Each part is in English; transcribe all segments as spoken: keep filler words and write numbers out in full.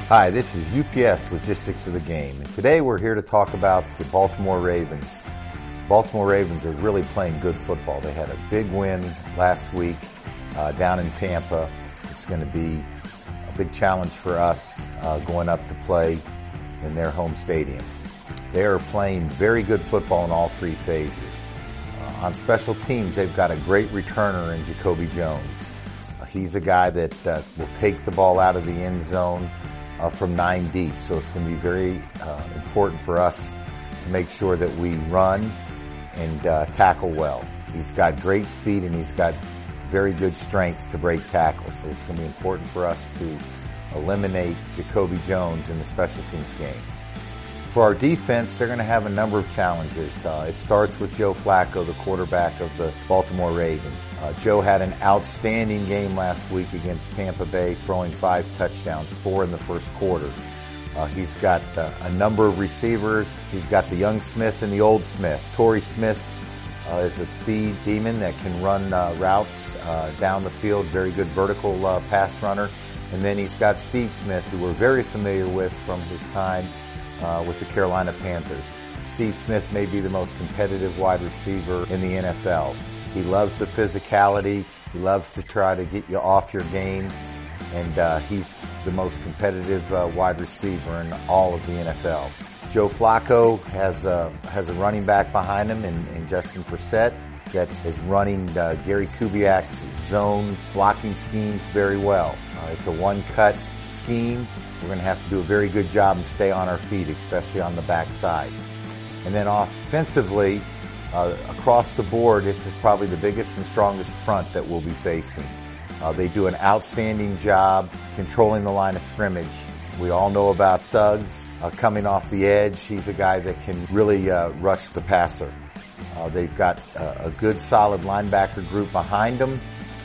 Hi, this is U P S Logistics of the Game, and today we're here to talk about the Baltimore Ravens. Baltimore Ravens are really playing good football. They had a big win last week uh, down in Tampa. It's going to be a big challenge for us uh, going up to play in their home stadium. They are playing very good football in all three phases. Uh, on special teams, they've got a great returner in Jacoby Jones. Uh, he's a guy that uh, will take the ball out of the end zone Uh, from nine deep, so it's going to be very uh, important for us to make sure that we run and uh, tackle well. He's got great speed and he's got very good strength to break tackles, so it's going to be important for us to eliminate Jacoby Jones in the special teams game. For our defense, they're going to have a number of challenges. Uh, it starts with Joe Flacco, the quarterback of the Baltimore Ravens. Uh, Joe had an outstanding game last week against Tampa Bay, throwing five touchdowns, four in the first quarter. Uh, he's got uh, a number of receivers. He's got the young Smith and the old Smith. Torrey Smith uh, is a speed demon that can run uh, routes uh, down the field, very good vertical uh, pass runner. And then he's got Steve Smith, who we're very familiar with from his time Uh, with the Carolina Panthers. Steve Smith may be the most competitive wide receiver in the N F L. He loves the physicality. He loves to try to get you off your game. And uh, he's the most competitive uh, wide receiver in all of the N F L. Joe Flacco has, uh, has a running back behind him in, in Justin Forsett that is running uh, Gary Kubiak's zone blocking schemes very well. Uh, it's a one-cut scheme. We're going to have to do a very good job and stay on our feet, especially on the backside. And then offensively, uh, across the board, this is probably the biggest and strongest front that we'll be facing. Uh, they do an outstanding job controlling the line of scrimmage. We all know about Suggs uh, coming off the edge. He's a guy that can really uh, rush the passer. Uh, they've got uh, a good, solid linebacker group behind them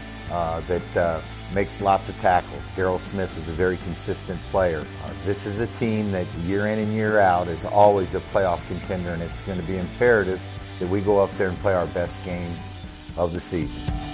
uh, that uh, makes lots of tackles. Daryl Smith is a very consistent player. Uh, this is a team that year in and year out is always a playoff contender, and it's going to be imperative that we go up there and play our best game of the season.